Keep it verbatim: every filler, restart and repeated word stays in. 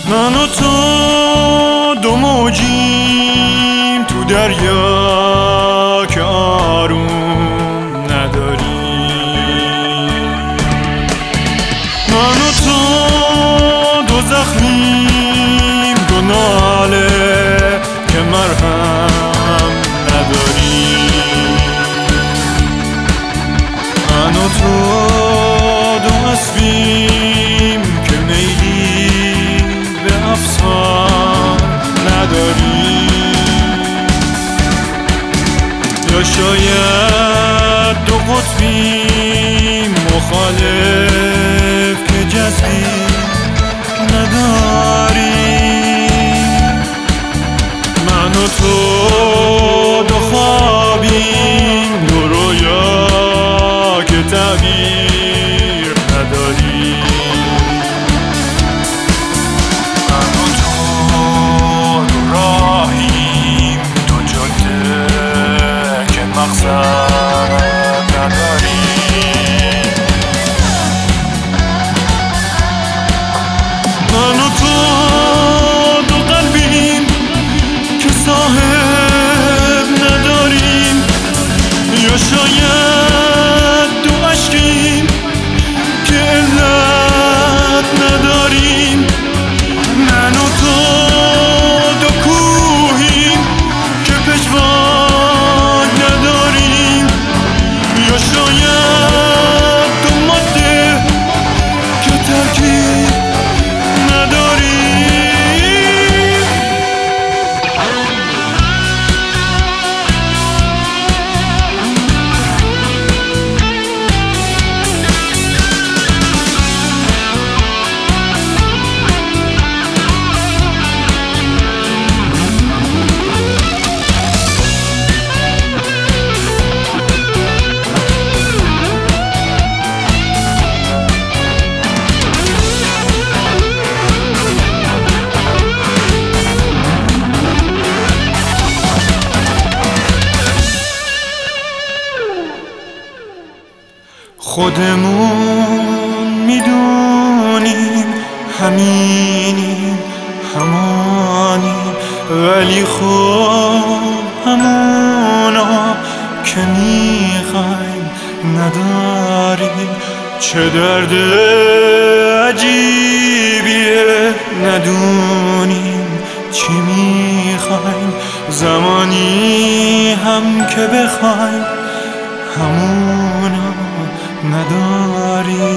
من و تو دو موجیم تو دریا که آروم نداریم. من و تو دو زخمیم، دو ناله که مرهم نداریم. من و تو دو اسبیم که میلی به افسان نداریم. یا شاید دو قطبیم مخالف که جذبی نداریم. من و تو دو خوابیم، دو رویا که تعبیر نداریم. من و تو دو راهیم، دو جاده که مقصد نداریم. من و تو دو قلبیم که صاحب نداریم. یا شاید دو عشقیم که علت نداریم. من و تو دو کوهیم که پشتوانه نداریم. یا شاید دو ماده که ترکیب نداریم. خودمون میدونیم همینیم همانیم، ولی خب همونا که میخوایم نداریم. چه درد عجیبیه ندونیم چی میخوایم، زمانی هم که بخوایم همونا نداری.